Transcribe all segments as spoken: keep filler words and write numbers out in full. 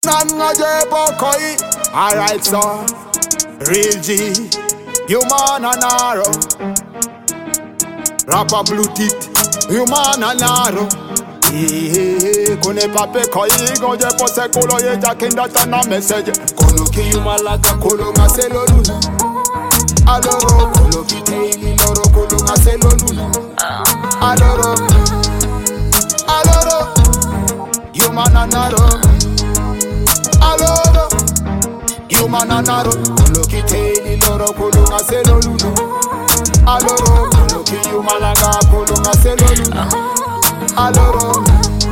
Nanga Jebokoi. Alright, so Real G, Human and Arrow. Rapper Blue Teeth, Human and Arrow. Kone pape koi goje pose kolo ye jakinda tana message. Kono ki yumalaga kolo nga seloluna. Aloro kolo ki teili loro kolo nga seloluna. Aloro, aloro, human and arrow. Aloro, human and arrow. Kolo ki teili loro kolo nga seloluna. Aloro kolo ki yumalaga kolo nga seloluna. Aloro,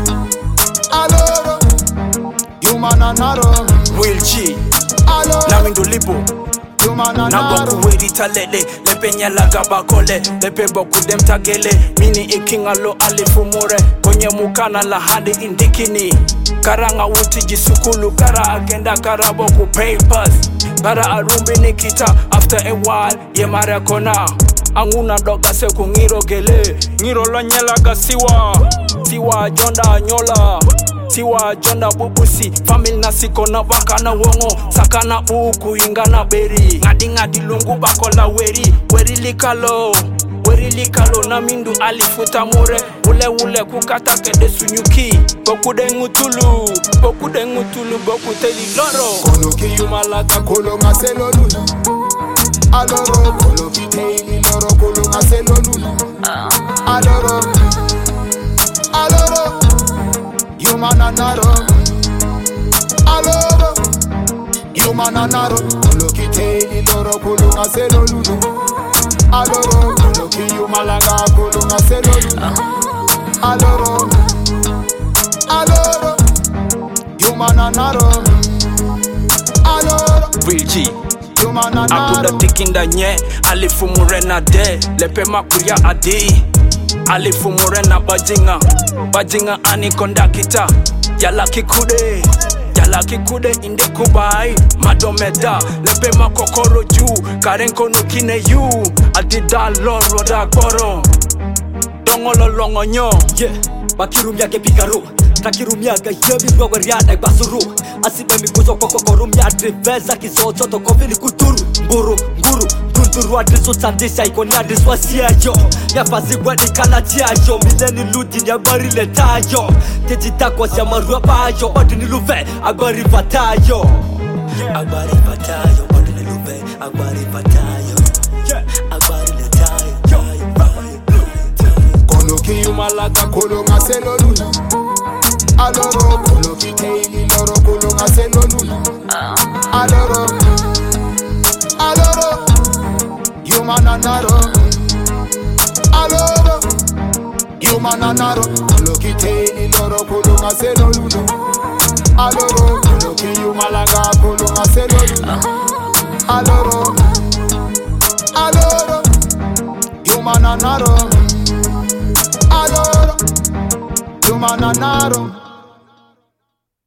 aloro, human and arrow. Will G, Aloro, na mindo lipo. human and Na arrow. boku wedi talele, lepe nyalaga bakole, lepe boku dem tagele. Mini ikinga lo alifumure, konye mukana la hadi indikini. Karanga wuti jisukulu, kara agenda kara boku papers. Kara arumbi nikita, after a while, ye mara kona. Anguna doga se ku ngiro gele, ngiro lo nyelaga siwa. Siwa jonda nyola, siwa jonda bubusi. Family na siko na waka na wongo, sakana uku ingana beri. Ngadi ngadi lungu bakola weri, weri likalo. Weri likalo na mindu alifuta mure. Ule ule kukata kede sunyuki. Boku de ngutulu, boku de ngutulu, boku teli loro. Kono ki yumalaga kolo nga seloluna. Aloro kolo ki teili loro kolo nga seloluna. Aloro, aloro, human and arrow. Aloro, human and arrow. Kolo ki teili loro kolo nga seloluna. Aloro kolo ki yumalaga kolo nga seloluna. Aloro, aloro, human and arrow. Aloro, Real G. human and Akuda arrow. tikinda nye, alifumure na de, lepe makuya adi. Alifumure na bajinga, bajinga anikonda kita. Yala kikude, yala kikude inde kubai. Madomeda, lepe makokoro juu, karenko no kine yu. Adida loro da goro, dongolo longo nyo. Yeah, bakirumya ke pikaro. Takirumya ga yemi rogariya na basuru. Asibe mikuzo koko korumya triveza kizoto to kofili kuturu. Mburu, nguru, tunduru adreso sandisha ikoni adreso asiayo. Ya fasi wadi kala tiayo. Mileni ludi ni agari letayo. Tejita kwa siya marua payo. Odi niluve, agari vatayo. Agari vatayo, odi niluve, agari vatayo. Agari letayo. Kono ki yumalaga kolo nga seloluna. Aloro kolo ki teili loro kolo nga seloluna. Aloro, aloro, human and arrow. Aloro, human and arrow. Kolo ki teili loro kolo nga seloluna. Aloro kolo ki yumalaga kolo nga seloluna. Aloro, aloro, human and arrow. Aloro, human and arrow.